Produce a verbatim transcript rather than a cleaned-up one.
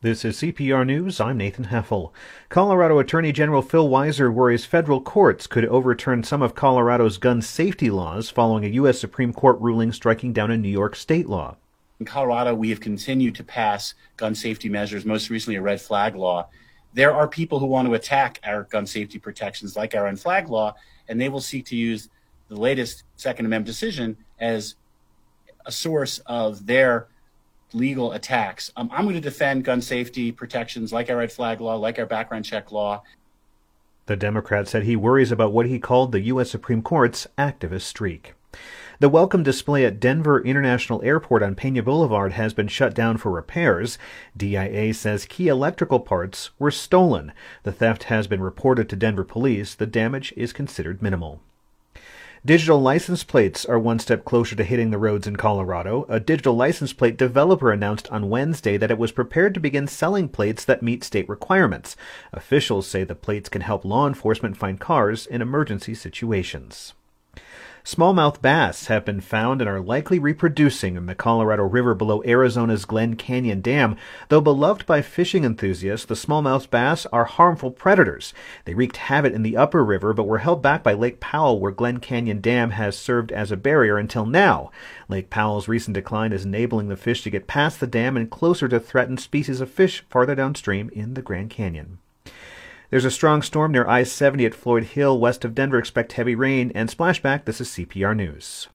This is C P R News. I'm Nathan Heffel. Colorado Attorney General Phil Weiser worries federal courts could overturn some of Colorado's gun safety laws following a U S Supreme Court ruling striking down a New York state law. In Colorado, we have continued to pass gun safety measures, most recently a red flag law. There are people who want to attack our gun safety protections like our red flag law, and they will seek to use the latest Second Amendment decision as a source of their legal attacks. Um, I'm going to defend gun safety protections like our red flag law, like our background check law. The Democrat said he worries about what he called the U S Supreme Court's activist streak. The welcome display at Denver International Airport on Pena Boulevard has been shut down for repairs. D I A says key electrical parts were stolen. The theft has been reported to Denver police. The damage is considered minimal. Digital license plates are one step closer to hitting the roads in Colorado. A digital license plate developer announced on Wednesday that it was prepared to begin selling plates that meet state requirements. Officials say the plates can help law enforcement find cars in emergency situations. Smallmouth bass have been found and are likely reproducing in the Colorado River below Arizona's Glen Canyon Dam. Though beloved by fishing enthusiasts, the smallmouth bass are harmful predators. They wreaked havoc in the upper river, but were held back by Lake Powell, where Glen Canyon Dam has served as a barrier until now. Lake Powell's recent decline is enabling the fish to get past the dam and closer to threatened species of fish farther downstream in the Grand Canyon. There's a strong storm near I seventy at Floyd Hill, west of Denver. Expect heavy rain and splashback. This is C P R News.